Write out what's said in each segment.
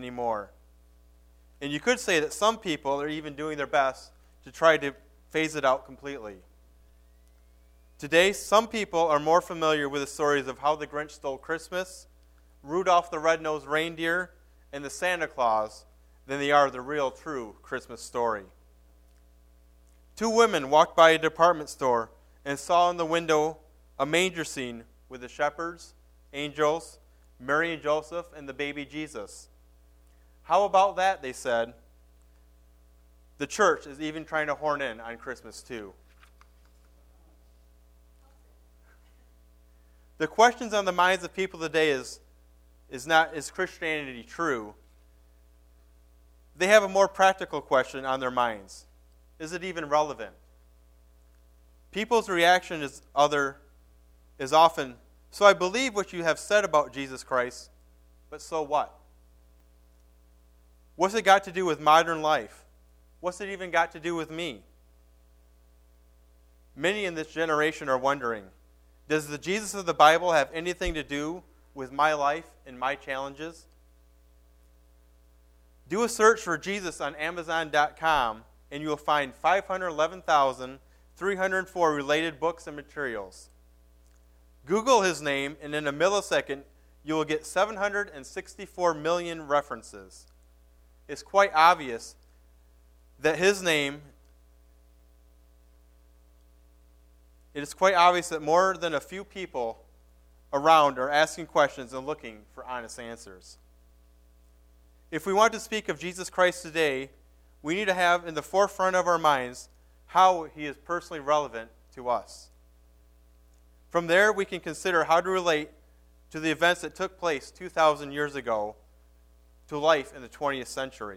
anymore. And you could say that some people are even doing their best to try to phase it out completely. Today, some people are more familiar with the stories of how the Grinch stole Christmas, Rudolph the Red-Nosed Reindeer, and the Santa Claus than they are the real, true Christmas story. Two women walked by a department store and saw in the window a manger scene with the shepherds, angels, Mary and Joseph, and the baby Jesus. How about that, they said. The church is even trying to horn in on Christmas too. The questions on the minds of people today is Christianity true? They have a more practical question on their minds. Is it even relevant? People's reaction is often, so I believe what you have said about Jesus Christ, but so what? What's it got to do with modern life? What's it even got to do with me? Many in this generation are wondering, does the Jesus of the Bible have anything to do with my life and my challenges? Do a search for Jesus on Amazon.com and you will find 511,304 related books and materials. Google his name and in a millisecond you will get 764 million references. It's quite obvious that more than a few people around are asking questions and looking for honest answers. If we want to speak of Jesus Christ today, we need to have in the forefront of our minds how he is personally relevant to us. From there, we can consider how to relate to the events that took place 2,000 years ago to life in the 20th century.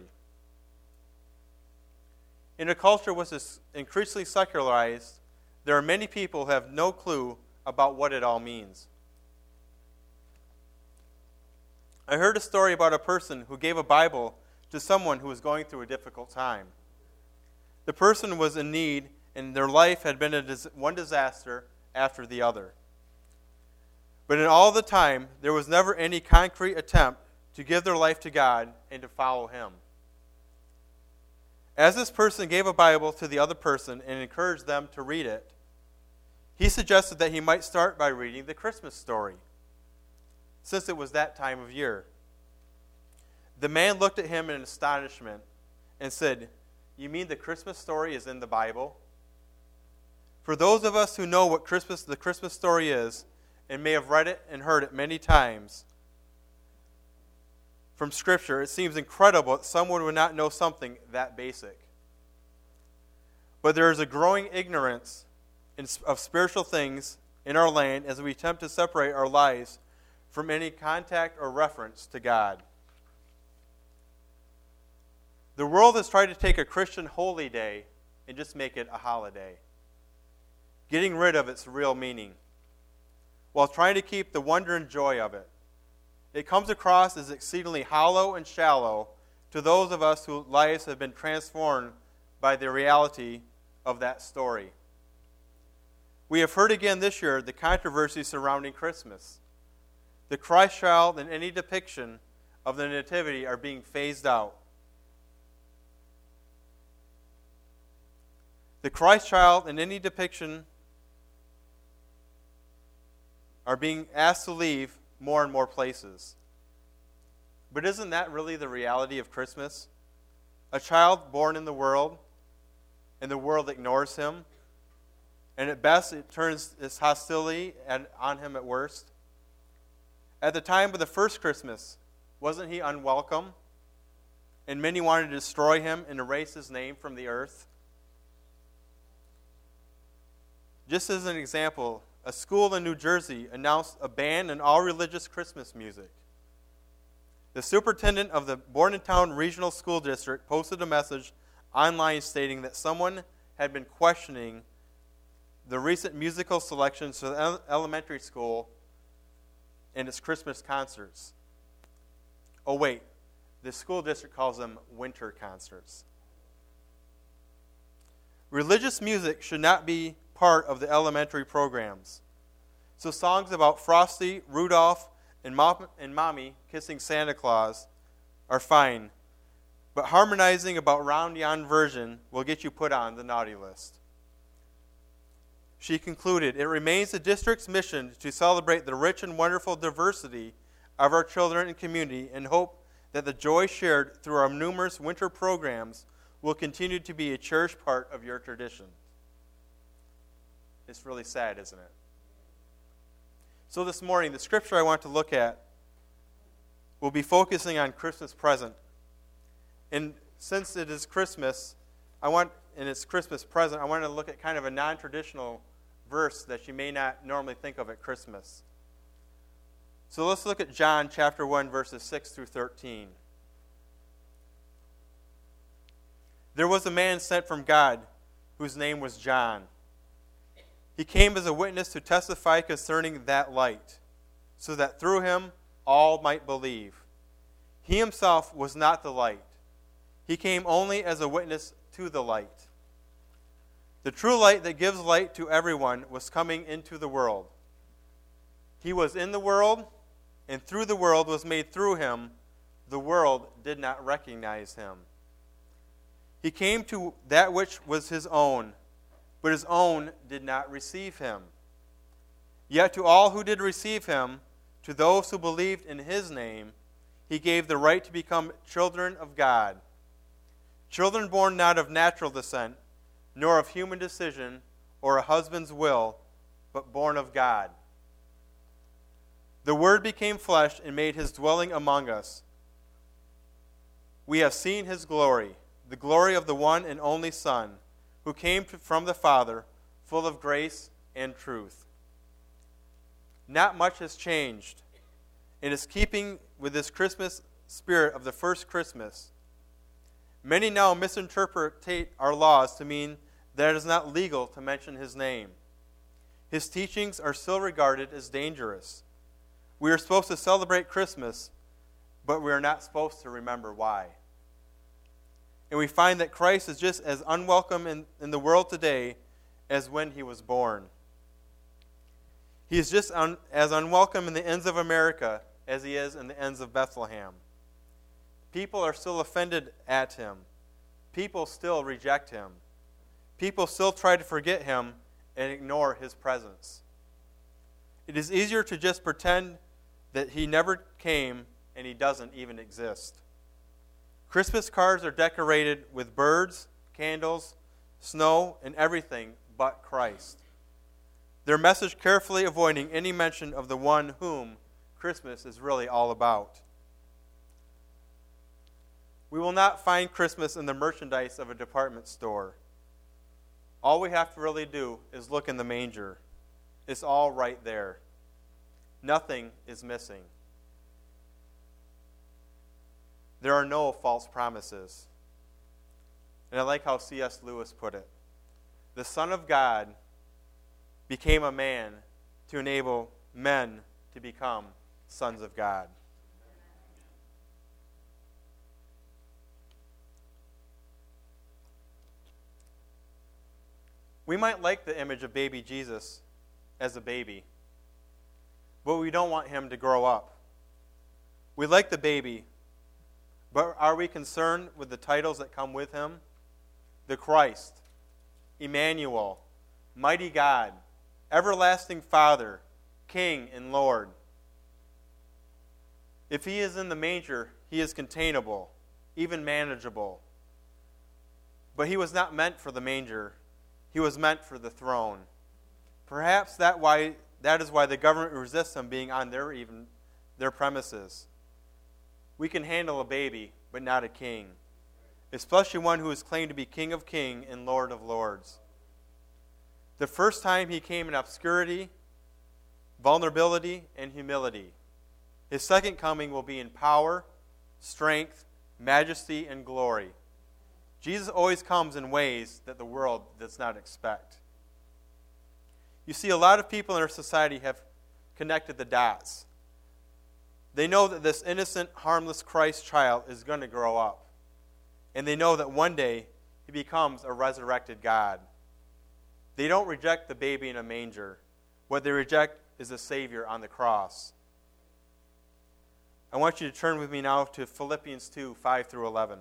In a culture which is increasingly secularized, there are many people who have no clue about what it all means. I heard a story about a person who gave a Bible to someone who was going through a difficult time. The person was in need, and their life had been one disaster after the other. But in all the time, there was never any concrete attempt to give their life to God and to follow him. As this person gave a Bible to the other person and encouraged them to read it, he suggested that he might start by reading the Christmas story, since it was that time of year. The man looked at him in astonishment and said, "You mean the Christmas story is in the Bible?" For those of us who know what the Christmas story is, and may have read it and heard it many times from Scripture, it seems incredible that someone would not know something that basic. But there is a growing ignorance of spiritual things in our land as we attempt to separate our lives from any contact or reference to God. The world has tried to take a Christian holy day and just make it a holiday, getting rid of its real meaning, while trying to keep the wonder and joy of it. It comes across as exceedingly hollow and shallow to those of us whose lives have been transformed by the reality of that story. We have heard again this year the controversy surrounding Christmas. The Christ child and any depiction of the Nativity are being phased out. The Christ child and any depiction are being asked to leave more and more places. But isn't that really the reality of Christmas? A child born in the world, and the world ignores him, and at best it turns its hostility on him at worst. At the time of the first Christmas, wasn't he unwelcome? And many wanted to destroy him and erase his name from the earth. Just as an example, a school in New Jersey announced a ban on all religious Christmas music. The superintendent of the Bordentown Regional School District posted a message online stating that someone had been questioning the recent musical selections for the elementary school and its Christmas concerts. Oh wait, the school district calls them winter concerts. Religious music should not be part of the elementary programs. So songs about Frosty, Rudolph, and Mommy kissing Santa Claus are fine, but harmonizing about round yon version will get you put on the naughty list. She concluded, "It remains the district's mission to celebrate the rich and wonderful diversity of our children and community and hope that the joy shared through our numerous winter programs will continue to be a cherished part of your tradition." It's really sad, isn't it? So this morning, the scripture I want to look at will be focusing on Christmas present. And since it is Christmas, and it's Christmas present, I want to look at kind of a non-traditional verse that you may not normally think of at Christmas. So let's look at John chapter 1, verses 6 through 13. "There was a man sent from God whose name was John. He came as a witness to testify concerning that light, so that through him all might believe. He himself was not the light. He came only as a witness to the light. The true light that gives light to everyone was coming into the world. He was in the world, and through the world was made through him. The world did not recognize him. He came to that which was his own, but his own did not receive him. Yet to all who did receive him, to those who believed in his name, he gave the right to become children of God. Children born not of natural descent, nor of human decision or a husband's will, but born of God. The Word became flesh and made his dwelling among us. We have seen his glory, the glory of the one and only Son, who came from the Father, full of grace and truth." Not much has changed. It is keeping with this Christmas spirit of the first Christmas. Many now misinterpret our laws to mean that it is not legal to mention his name. His teachings are still regarded as dangerous. We are supposed to celebrate Christmas, but we are not supposed to remember why. And we find that Christ is just as unwelcome in the world today as when he was born. He is just as unwelcome in the ends of America as he is in the ends of Bethlehem. People are still offended at him. People still reject him. People still try to forget him and ignore his presence. It is easier to just pretend that he never came and he doesn't even exist. Christmas cards are decorated with birds, candles, snow, and everything but Christ. Their message carefully avoiding any mention of the one whom Christmas is really all about. We will not find Christmas in the merchandise of a department store. All we have to really do is look in the manger. It's all right there. Nothing is missing. There are no false promises. And I like how C.S. Lewis put it. The Son of God became a man to enable men to become sons of God. We might like the image of baby Jesus as a baby, but we don't want him to grow up. We like the baby, but are we concerned with the titles that come with him? The Christ, Emmanuel, Mighty God, Everlasting Father, King and Lord. If he is in the manger, he is containable, even manageable. But he was not meant for the manger. He was meant for the throne. Perhaps that is why the government resists him being on their premises. We can handle a baby, but not a king, especially one who is claimed to be King of Kings and Lord of Lords. The first time he came in obscurity, vulnerability, and humility. His second coming will be in power, strength, majesty, and glory. Jesus always comes in ways that the world does not expect. You see, a lot of people in our society have connected the dots. They know that this innocent, harmless Christ child is going to grow up. And they know that one day he becomes a resurrected God. They don't reject the baby in a manger. What they reject is the Savior on the cross. I want you to turn with me now to Philippians 2, 5 through 11.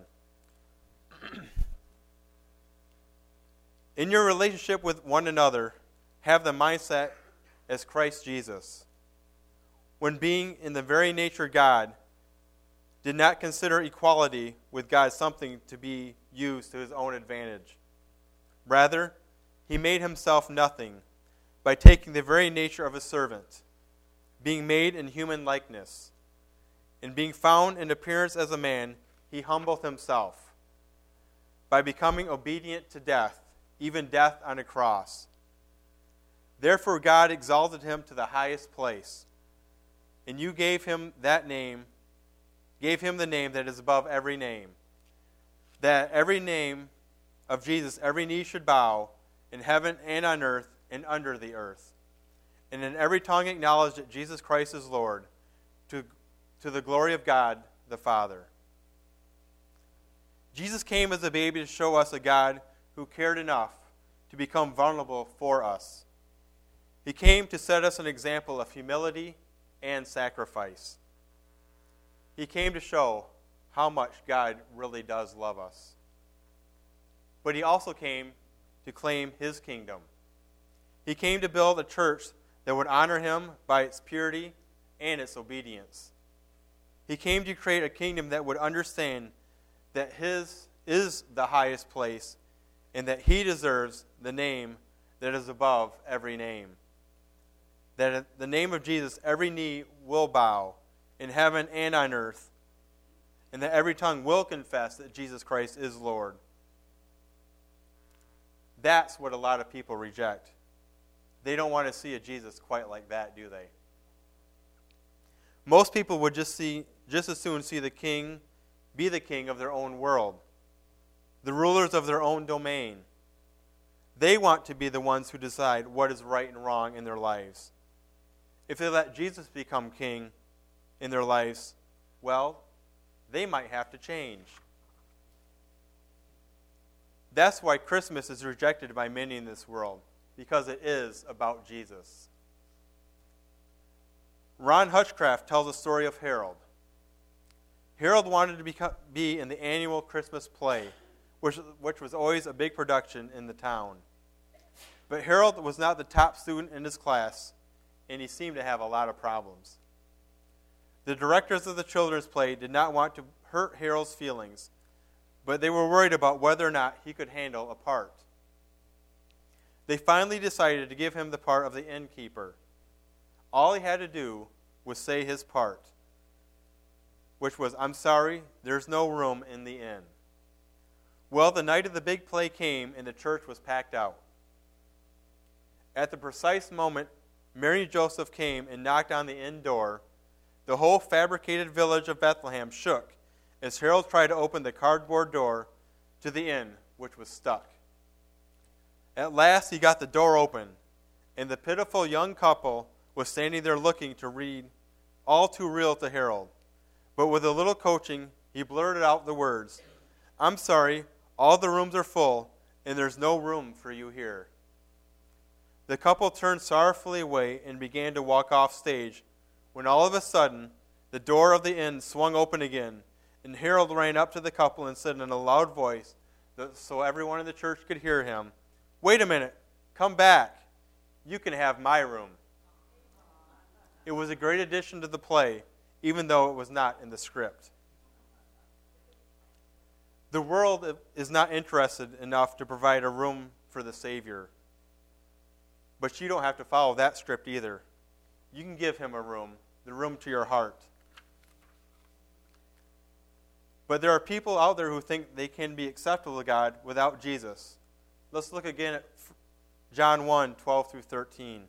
In your relationship with one another, have the mindset as Christ Jesus. When being in the very nature God, did not consider equality with God something to be used to his own advantage. Rather, he made himself nothing by taking the very nature of a servant, being made in human likeness. And being found in appearance as a man, he humbled himself by becoming obedient to death, even death on a cross. Therefore God exalted him to the highest place, and you gave him the name that is above every name, that every name of Jesus every knee should bow, in heaven and on earth and under the earth, and in every tongue acknowledge that Jesus Christ is Lord, to the glory of God the Father. Jesus came as a baby to show us a God who cared enough to become vulnerable for us. He came to set us an example of humility and sacrifice. He came to show how much God really does love us. But he also came to claim his kingdom. He came to build a church that would honor him by its purity and its obedience. He came to create a kingdom that would understand that his is the highest place and that he deserves the name that is above every name. That at the name of Jesus, every knee will bow in heaven and on earth, and that every tongue will confess that Jesus Christ is Lord. That's what a lot of people reject. They don't want to see a Jesus quite like that, do they? Most people would just as soon see the king be the king of their own world, the rulers of their own domain. They want to be the ones who decide what is right and wrong in their lives. If they let Jesus become king in their lives, well, they might have to change. That's why Christmas is rejected by many in this world, because it is about Jesus. Ron Hutchcraft tells a story of Harold. Harold wanted to be in the annual Christmas play, which was always a big production in the town. But Harold was not the top student in his class, and he seemed to have a lot of problems. The directors of the children's play did not want to hurt Harold's feelings, but they were worried about whether or not he could handle a part. They finally decided to give him the part of the innkeeper. All he had to do was say his part, which was, "I'm sorry, there's no room in the inn." Well, the night of the big play came, and the church was packed out. At the precise moment Mary and Joseph came and knocked on the inn door, the whole fabricated village of Bethlehem shook as Harold tried to open the cardboard door to the inn, which was stuck. At last he got the door open, and the pitiful young couple was standing there looking to read, all too real to Harold. But with a little coaching, he blurted out the words, "I'm sorry, all the rooms are full, and there's no room for you here." The couple turned sorrowfully away and began to walk off stage, when all of a sudden, the door of the inn swung open again, and Harold ran up to the couple and said in a loud voice, so everyone in the church could hear him, "Wait a minute, come back. You can have my room." It was a great addition to the play, even though it was not in the script. The world is not interested enough to provide a room for the Savior. But you don't have to follow that script either. You can give him a room, the room to your heart. But there are people out there who think they can be acceptable to God without Jesus. Let's look again at John 1, 12 through 13.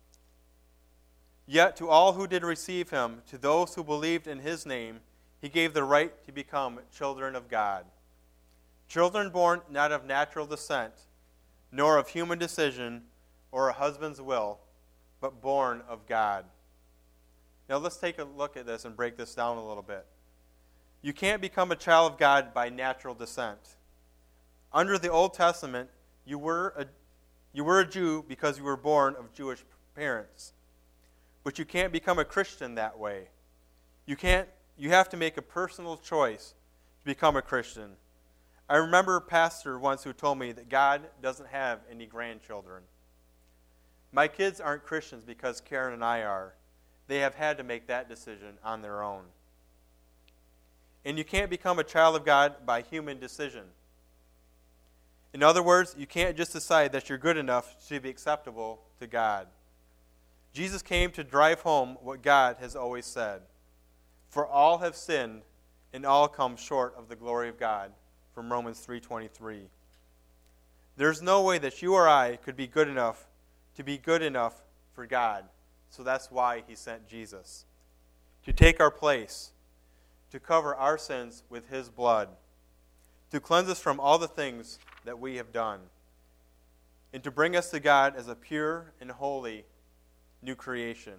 "Yet to all who did receive him, to those who believed in his name, he gave the right to become children of God. Children born not of natural descent, nor of human decision or a husband's will, but born of God." Now let's take a look at this and break this down a little bit. You can't become a child of God by natural descent. Under the Old Testament, you were a Jew because you were born of Jewish parents. But you can't become a Christian that way. You can't you have to make a personal choice to become a Christian. I remember a pastor once who told me that God doesn't have any grandchildren. My kids aren't Christians because Karen and I are. They have had to make that decision on their own. And you can't become a child of God by human decision. In other words, you can't just decide that you're good enough to be acceptable to God. Jesus came to drive home what God has always said. For all have sinned and all come short of the glory of God, from Romans 3:23. There's no way that you or I could be good enough to be good enough for God. So that's why he sent Jesus. To take our place, to cover our sins with his blood, to cleanse us from all the things that we have done, and to bring us to God as a pure and holy new creation.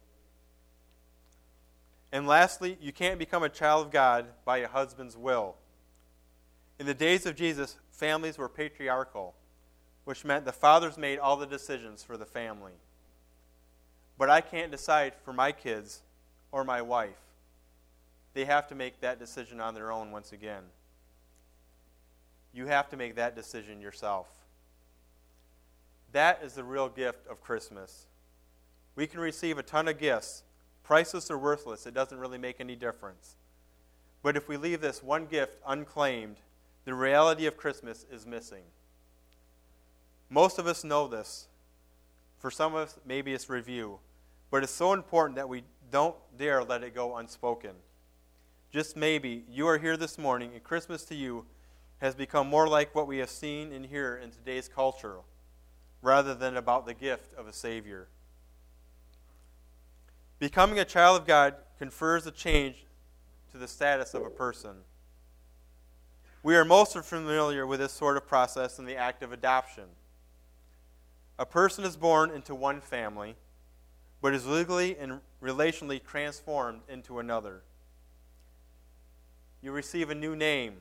And lastly, you can't become a child of God by a husband's will. In the days of Jesus, families were patriarchal, which meant the fathers made all the decisions for the family. But I can't decide for my kids or my wife. They have to make that decision on their own once again. You have to make that decision yourself. That is the real gift of Christmas. We can receive a ton of gifts, priceless or worthless. It doesn't really make any difference. But if we leave this one gift unclaimed, the reality of Christmas is missing. Most of us know this. For some of us, maybe it's review. But it's so important that we don't dare let it go unspoken. Just maybe you are here this morning and Christmas to you has become more like what we have seen and hear in today's culture rather than about the gift of a Savior. Becoming a child of God confers a change to the status of a person. We are most familiar with this sort of process in the act of adoption. A person is born into one family, but is legally and relationally transformed into another. You receive a new name,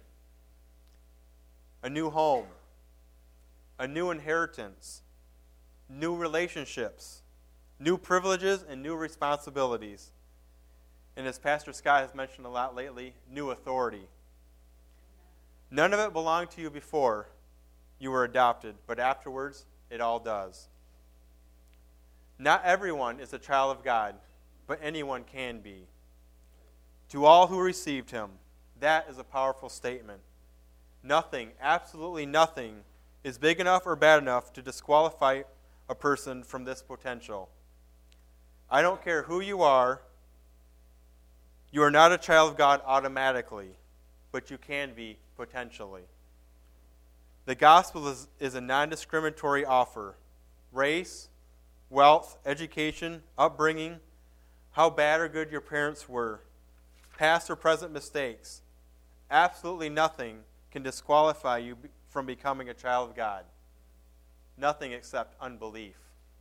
a new home, a new inheritance, new relationships, new privileges, and new responsibilities. And as Pastor Scott has mentioned a lot lately, new authority. None of it belonged to you before you were adopted, but afterwards, it all does. Not everyone is a child of God, but anyone can be. To all who received him, that is a powerful statement. Nothing, absolutely nothing, is big enough or bad enough to disqualify a person from this potential. I don't care who you are not a child of God automatically, but you can be potentially. The gospel is a non-discriminatory offer. Race, wealth, education, upbringing, how bad or good your parents were, past or present mistakes. Absolutely nothing can disqualify you from becoming a child of God. Nothing except unbelief.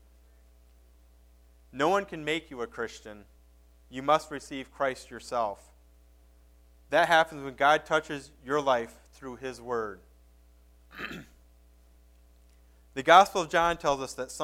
No one can make you a Christian. You must receive Christ yourself. That happens when God touches your life through his word. The Gospel of John tells us that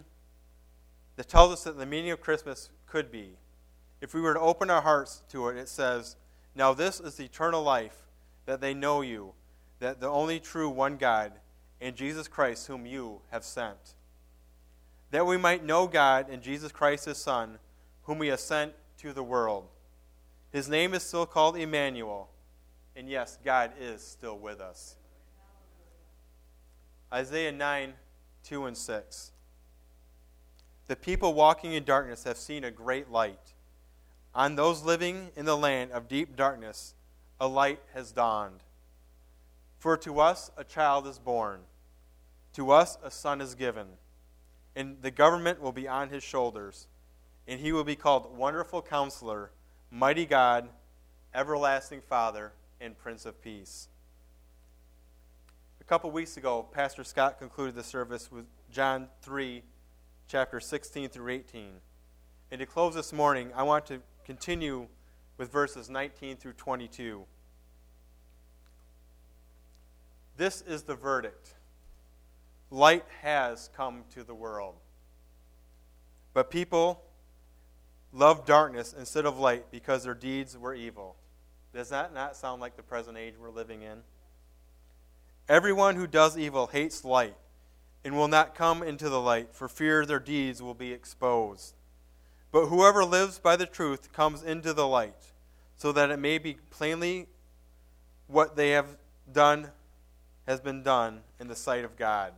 the meaning of Christmas could be. If we were to open our hearts to it, it says, "Now this is eternal life, that they know you, that the only true one God, and Jesus Christ whom you have sent. That we might know God and Jesus Christ his Son, whom he has sent to the world. His name is still called Emmanuel, and yes, God is still with us." Isaiah 9:2-6. The people walking in darkness have seen a great light. On those living in the land of deep darkness, a light has dawned. For to us a child is born, to us a son is given, and the government will be on his shoulders, and he will be called Wonderful Counselor, Mighty God, Everlasting Father, and Prince of Peace. A couple weeks ago, Pastor Scott concluded the service with John 3, chapter 16 through 18. And to close this morning, I want to continue with verses 19 through 22. This is the verdict. Light has come to the world. But people loved darkness instead of light because their deeds were evil. Does that not sound like the present age we're living in? Everyone who does evil hates light and will not come into the light for fear their deeds will be exposed. But whoever lives by the truth comes into the light, so that it may be plainly what they have done has been done in the sight of God.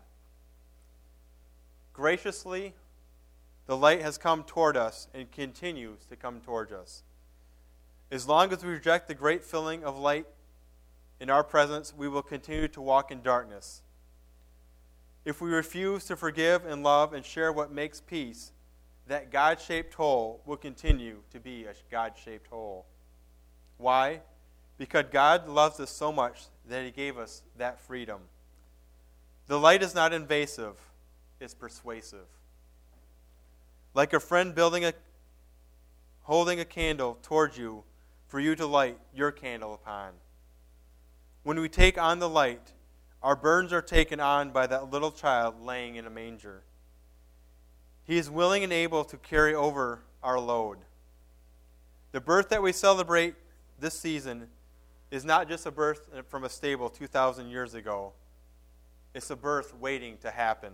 Graciously, the light has come toward us and continues to come toward us. As long as we reject the great filling of light in our presence, we will continue to walk in darkness. If we refuse to forgive and love and share what makes peace, that God-shaped hole will continue to be a God-shaped hole. Why? Because God loves us so much that He gave us that freedom. The light is not invasive, it's persuasive. Like a friend holding a candle towards you for you to light your candle upon. When we take on the light, our burdens are taken on by that little child laying in a manger. He is willing and able to carry over our load. The birth that we celebrate this season is not just a birth from a stable 2,000 years ago. It's a birth waiting to happen.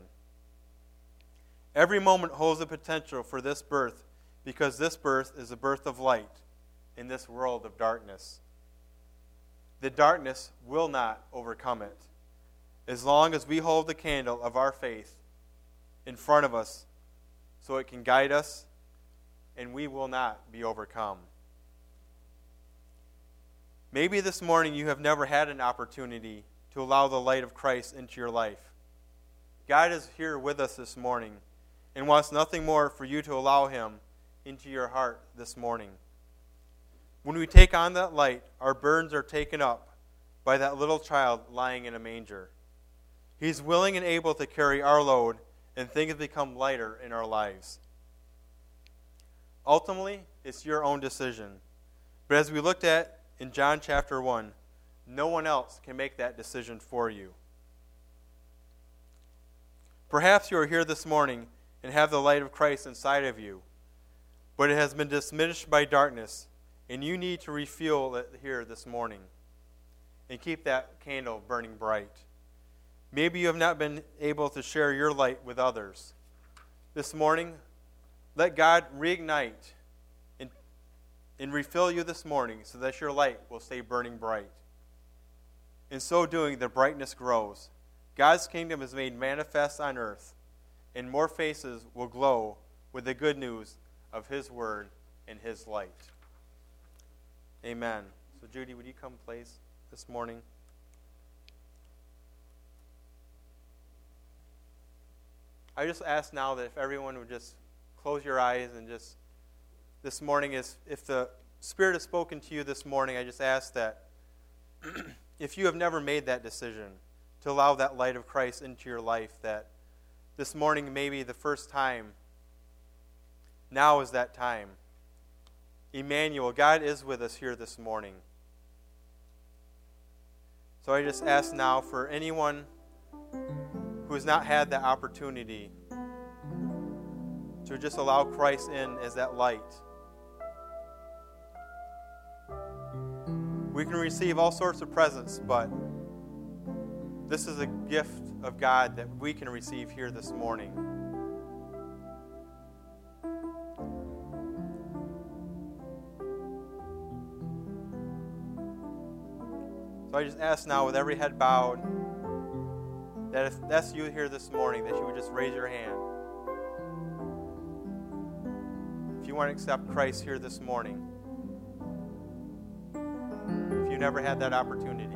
Every moment holds the potential for this birth because this birth is a birth of light in this world of darkness. The darkness will not overcome it as long as we hold the candle of our faith in front of us so it can guide us and we will not be overcome. Maybe this morning you have never had an opportunity to allow the light of Christ into your life. God is here with us this morning and wants nothing more for you to allow Him into your heart this morning. When we take on that light, our burdens are taken up by that little child lying in a manger. He's willing and able to carry our load, and things become lighter in our lives. Ultimately, it's your own decision. But as we looked at in John chapter 1, no one else can make that decision for you. Perhaps you are here this morning and have the light of Christ inside of you, but it has been diminished by darkness, and you need to refuel it here this morning and keep that candle burning bright. Maybe you have not been able to share your light with others. This morning, let God reignite and refill you this morning so that your light will stay burning bright. In so doing, the brightness grows. God's kingdom is made manifest on earth, and more faces will glow with the good news of His word and His light. Amen. So Judy, would you come please this morning? I just ask now that if everyone would just close your eyes and just this morning, if the Spirit has spoken to you this morning, I just ask that if you have never made that decision to allow that light of Christ into your life, that this morning may be the first time. Now is that time. Emmanuel, God is with us here this morning. So I just ask now for anyone who has not had that opportunity to just allow Christ in as that light. We can receive all sorts of presents, but this is a gift of God that we can receive here this morning. So I just ask now, with every head bowed, that if that's you here this morning, that you would just raise your hand. If you want to accept Christ here this morning, if you never had that opportunity.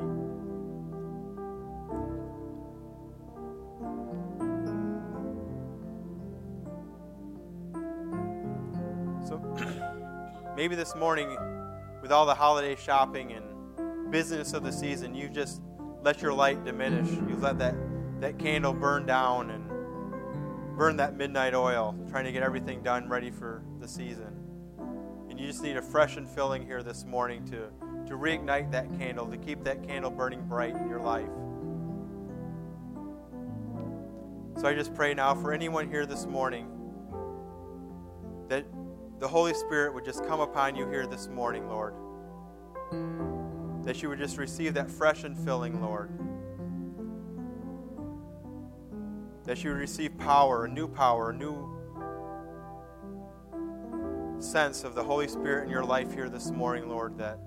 So maybe this morning, with all the holiday shopping and business of the season, you just let your light diminish. You let that candle burn down and burn that midnight oil, trying to get everything done ready for the season. And you just need a fresh infilling here this morning to reignite that candle, to keep that candle burning bright in your life. So I just pray now for anyone here this morning that the Holy Spirit would just come upon you here this morning, Lord. That you would just receive that fresh infilling, Lord. That you would receive power, a new sense of the Holy Spirit in your life here this morning, Lord, that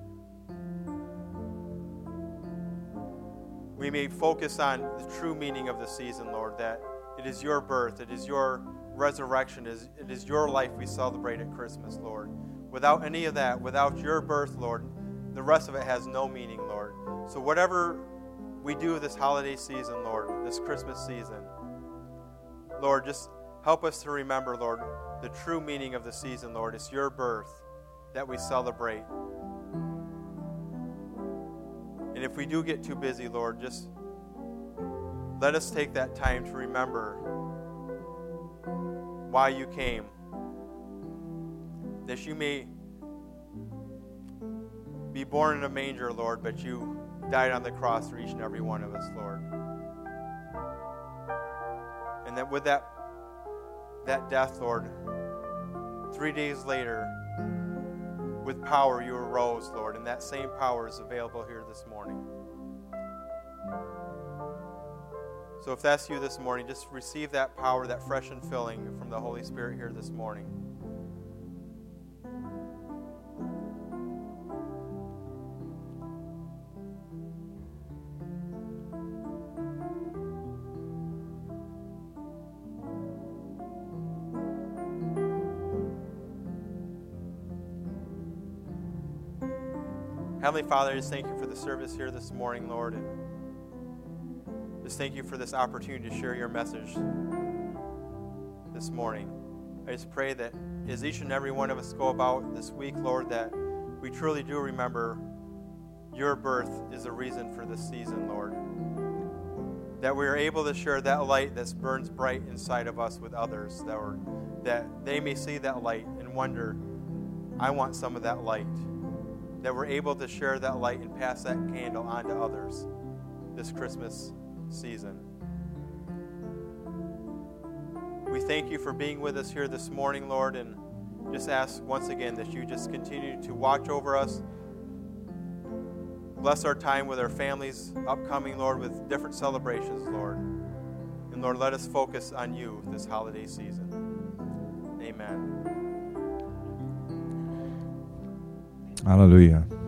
we may focus on the true meaning of the season, Lord, that it is your birth, it is your resurrection, it is your life we celebrate at Christmas, Lord. Without any of that, without your birth, Lord, the rest of it has no meaning, Lord. So whatever we do this holiday season, Lord, this Christmas season, Lord, just help us to remember, Lord, the true meaning of the season, Lord. It's your birth that we celebrate. And if we do get too busy, Lord, just let us take that time to remember why you came. That you may be born in a manger, Lord, but you died on the cross for each and every one of us, Lord. And that with that death, Lord, 3 days later, with power you arose, Lord, and that same power is available here this morning. So if that's you this morning, just receive that power, that fresh infilling from the Holy Spirit here this morning. Heavenly Father, I just thank you for the service here this morning, Lord, and just thank you for this opportunity to share your message this morning. I just pray that as each and every one of us go about this week, Lord, that we truly do remember your birth is a reason for this season, Lord. That we are able to share that light that burns bright inside of us with others, that they may see that light and wonder, I want some of that light. That we're able to share that light and pass that candle on to others this Christmas season. We thank you for being with us here this morning, Lord, and just ask once again that you just continue to watch over us. Bless our time with our families upcoming, Lord, with different celebrations, Lord. And Lord, let us focus on you this holiday season. Amen. Hallelujah.